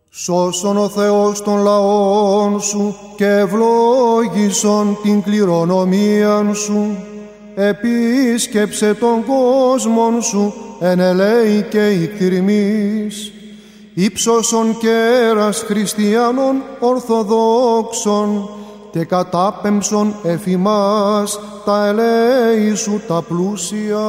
Σώσον ο Θεός των λαών σου και ευλόγησον την κληρονομίαν σου. Επίσκεψε τον κόσμον σου εν ελέη και εκτιρμής. Ήψωσον κέρας χριστιανών ορθοδόξων και κατάπεμψον εφημάς τα ελέη σου τα πλούσια.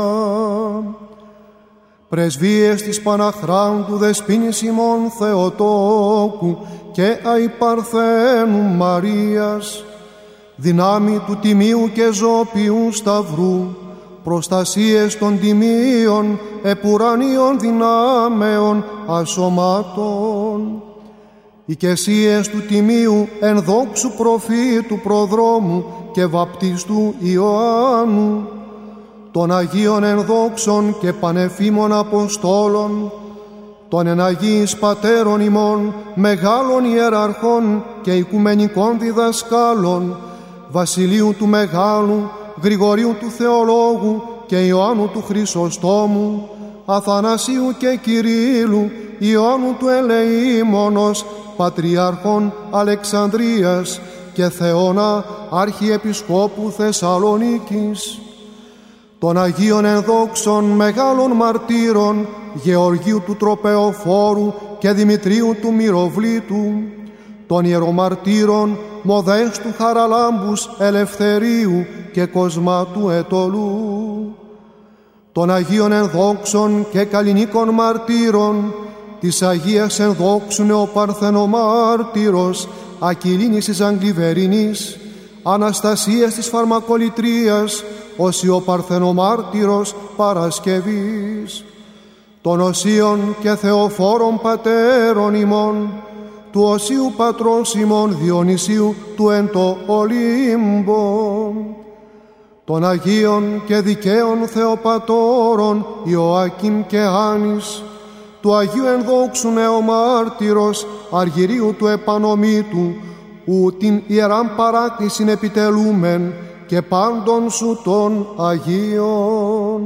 Πρεσβείες της Παναχράντου Δεσποίνης ημών Θεοτόκου και Αϊπαρθένου Μαρίας, δυνάμει του Τιμίου και Ζωπιού Σταυρού, προστασίες των τιμίων επουρανίων δυνάμεων ασωμάτων, οικεσίες του Τιμίου ενδόξου προφήτου προδρόμου και βαπτιστού Ιωάννου, των Αγίων ενδόξων και πανεφήμων Αποστόλων, των εναγίης πατέρων ημών, μεγάλων ιεραρχών και οικουμενικών διδασκάλων, Βασιλείου του Μεγάλου, Γρηγορίου του Θεολόγου και Ιωάννου του Χρυσοστόμου, Αθανασίου και Κυρίλλου, Ιωάννου του Ελεήμονος, Πατριάρχων Αλεξανδρίας και Θεώνα Αρχιεπισκόπου Θεσσαλονίκης, των Αγίων ενδόξων μεγάλων μαρτύρων Γεωργίου του Τροπεοφόρου και Δημητρίου του Μυροβλήτου, των ιερομαρτύρων Μοδέστου Χαραλάμπους Ελευθερίου και Κοσμάτου Ετωλού, των Αγίων ενδόξων και καλλινίκων μαρτύρων της Αγίας ενδόξου νεοπαρθενομάρτυρος Ακυλίνης της Αγγλιβερινής, Αναστασίας της Φαρμακολητρίας, Οσιοπαρθενομάρτυρος Παρασκευής, των Οσίων και Θεοφόρων πατέρων ημών, του Οσίου πατρός ημών Διονυσίου του εν το Ολύμπο, των Αγίων και δικαίων Θεοπατώρων Ιωάκιμ και Άνης, του Αγίου ενδόξου νεομάρτυρος Αργυρίου του Επανομήτου, ου την ιεράν παράκλησιν επιτελούμεν και πάντων σου των Αγίων.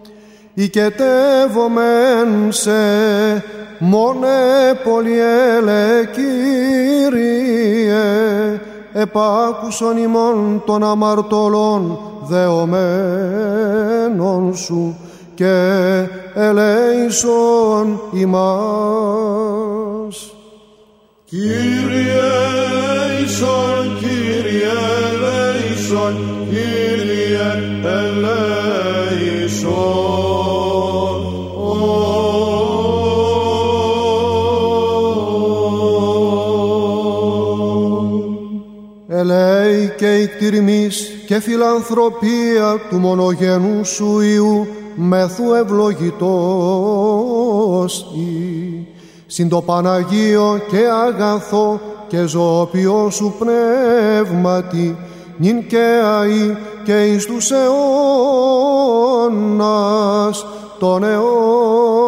Οικετεύομεν σε μόνε πολυέλε Κύριε, επάκουσον ημών των αμαρτωλών δεωμένων σου και ελέησον ημάς. Κύριε ελέησον, Κύριε ελέησον, Κύριε ελέησον. Ελέη και εκτιρμής και φιλανθρωπία του μονογενού σου Υιού μεθού ευλογητός συν το Παναγίο και αγαθό και ζωοποιό σου πνεύματι, νυν και αεί και εις τους αιώνας των αιώνων.